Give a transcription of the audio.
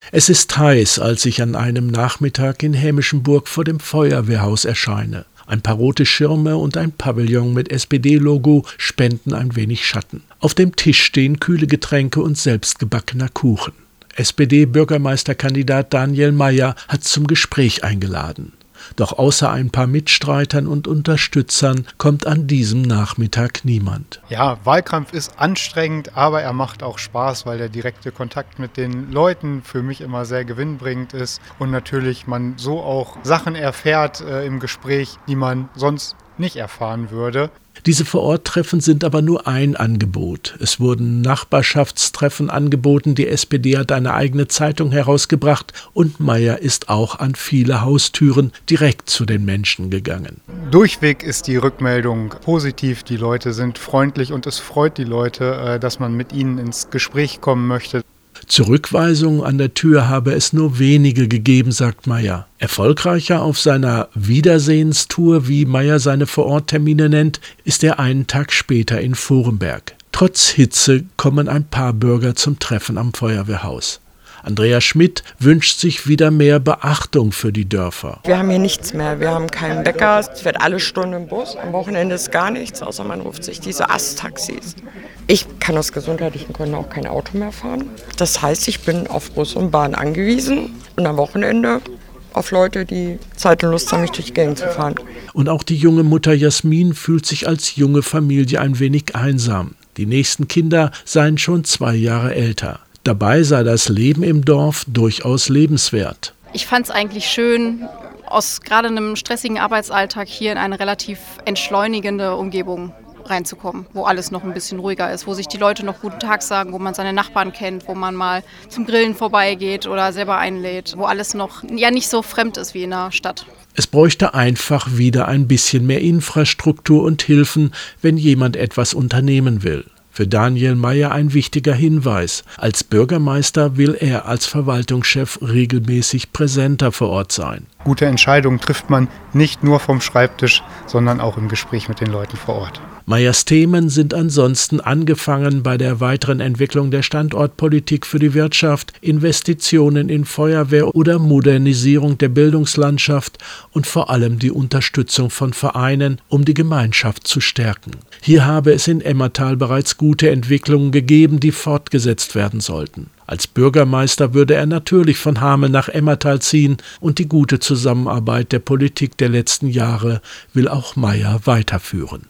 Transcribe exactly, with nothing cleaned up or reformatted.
Es ist heiß, als ich an einem Nachmittag in Hämischenburg vor dem Feuerwehrhaus erscheine. Ein paar rote Schirme und ein Pavillon mit S P D-Logo spenden ein wenig Schatten. Auf dem Tisch stehen kühle Getränke und selbstgebackener Kuchen. S P D-Bürgermeisterkandidat Daniel Mayer hat zum Gespräch eingeladen. Doch außer ein paar Mitstreitern und Unterstützern kommt an diesem Nachmittag niemand. Ja, Wahlkampf ist anstrengend, aber er macht auch Spaß, weil der direkte Kontakt mit den Leuten für mich immer sehr gewinnbringend ist und natürlich man so auch Sachen erfährt äh, im Gespräch, die man sonst nicht erfahren würde. Diese Vor-Ort-Treffen sind aber nur ein Angebot. Es wurden Nachbarschaftstreffen angeboten, die S P D hat eine eigene Zeitung herausgebracht und Mayer ist auch an viele Haustüren direkt zu den Menschen gegangen. Durchweg ist die Rückmeldung positiv, die Leute sind freundlich und es freut die Leute, dass man mit ihnen ins Gespräch kommen möchte. Zurückweisungen an der Tür habe es nur wenige gegeben, sagt Mayer. Erfolgreicher auf seiner Wiedersehenstour, wie Mayer seine Vororttermine nennt, ist er einen Tag später in Vorenberg. Trotz Hitze kommen ein paar Bürger zum Treffen am Feuerwehrhaus. Andrea Schmidt wünscht sich wieder mehr Beachtung für die Dörfer. Wir haben hier nichts mehr. Wir haben keinen Bäcker. Es wird alle Stunden im Bus. Am Wochenende ist gar nichts, außer man ruft sich diese Ast-Taxis. Ich kann aus gesundheitlichen Gründen auch kein Auto mehr fahren. Das heißt, ich bin auf Bus und Bahn angewiesen und am Wochenende auf Leute, die Zeit und Lust haben, mich durch die Gegend zu fahren. Und auch die junge Mutter Jasmin fühlt sich als junge Familie ein wenig einsam. Die nächsten Kinder seien schon zwei Jahre älter. Dabei sei das Leben im Dorf durchaus lebenswert. Ich fand es eigentlich schön, aus gerade einem stressigen Arbeitsalltag hier in eine relativ entschleunigende Umgebung reinzukommen, wo alles noch ein bisschen ruhiger ist, wo sich die Leute noch guten Tag sagen, wo man seine Nachbarn kennt, wo man mal zum Grillen vorbeigeht oder selber einlädt, wo alles noch ja nicht so fremd ist wie in der Stadt. Es bräuchte einfach wieder ein bisschen mehr Infrastruktur und Hilfen, wenn jemand etwas unternehmen will. Für Daniel Mayer ein wichtiger Hinweis. Als Bürgermeister will er als Verwaltungschef regelmäßig präsenter vor Ort sein. Gute Entscheidungen trifft man nicht nur vom Schreibtisch, sondern auch im Gespräch mit den Leuten vor Ort. Mayers Themen sind ansonsten angefangen bei der weiteren Entwicklung der Standortpolitik für die Wirtschaft, Investitionen in Feuerwehr oder Modernisierung der Bildungslandschaft und vor allem die Unterstützung von Vereinen, um die Gemeinschaft zu stärken. Hier habe es in Emmertal bereits gute Entwicklungen gegeben, die fortgesetzt werden sollten. Als Bürgermeister würde er natürlich von Hameln nach Emmertal ziehen und die gute Zusammenarbeit der Politik der letzten Jahre will auch Mayer weiterführen.